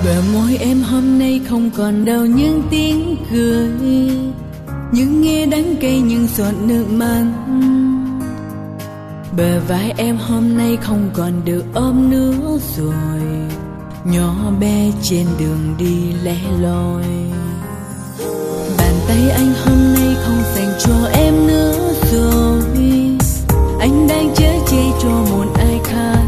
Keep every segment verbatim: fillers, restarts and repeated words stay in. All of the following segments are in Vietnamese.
Bờ môi em hôm nay không còn đâu những tiếng cười, những nghe đắng cay những giọt nước mắt. Bờ vai em hôm nay không còn được ôm nữa rồi, nhỏ bé trên đường đi lẻ loi. Bàn tay anh hôm nay không dành cho em nữa rồi, anh đang chở che cho một ai khác.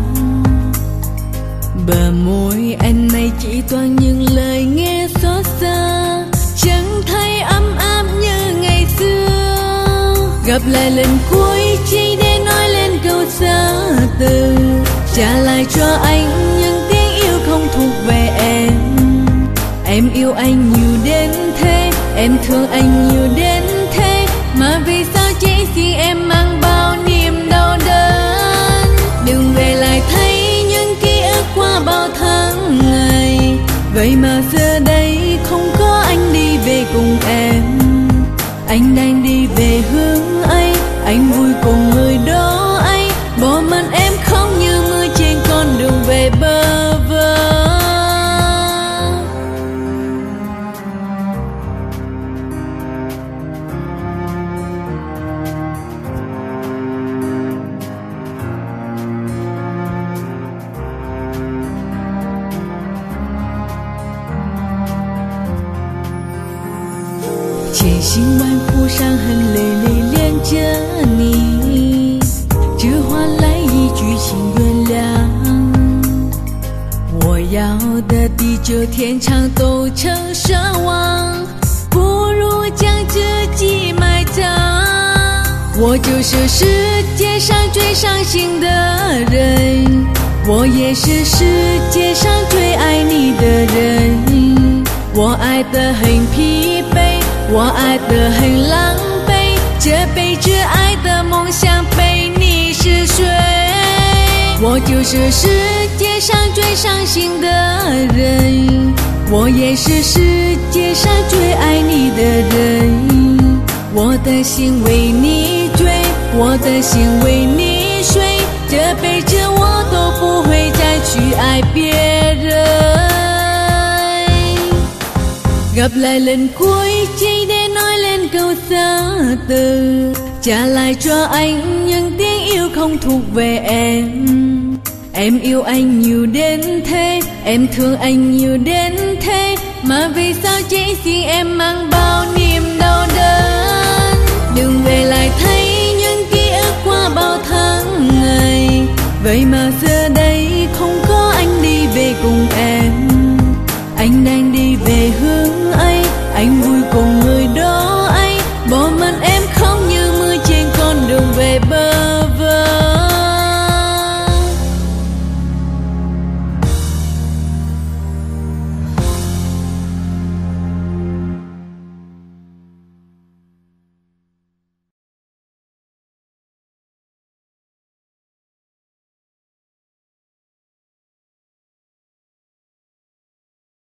Bờ môi anh nay chỉ toàn những lời nghe xót xa, chẳng thấy ấm áp như ngày xưa. Gặp lại lần cuối chỉ để nói lên câu xa từ, trả lại cho anh những tiếng yêu không thuộc về em. Em yêu anh nhiều đến thế, em thương anh nhiều đến thế, mà vì sao chỉ riêng em mang bao niềm đau đớn. Đừng về lại thấy những ký ức qua bao tháng ngày, vậy mà giờ đây không có anh đi về cùng em. Anh đang đi về hướng ấy, anh vui cùng người đó ấy, bỏ mặt em không như mưa trên con đường về bơ vơ. Trên心万铺上很累累恋着你，只换来一句请原谅。我要的地久天长都成奢望，不如将自己埋葬。我就是世界上最伤心的人，我也是世界上最爱你的人。我爱得很疲惫，我爱得很狼狈，这辈子爱的梦想被你撕碎。我就是世界上最伤心的人，我也是世界上最爱你的人。我的心为你醉，我的心为你睡，这辈子我都不会再去爱别人。Gặp lại lần cuối chỉ để nói lên câu xa từ, trả lại cho anh những tiếng yêu không thuộc về em. Em yêu anh nhiều đến thế, em thương anh nhiều đến thế, mà vì sao chỉ riêng em mang bao niềm đau đớn. Đừng về lại thấy những ký ức qua bao tháng ngày, vậy mà giờ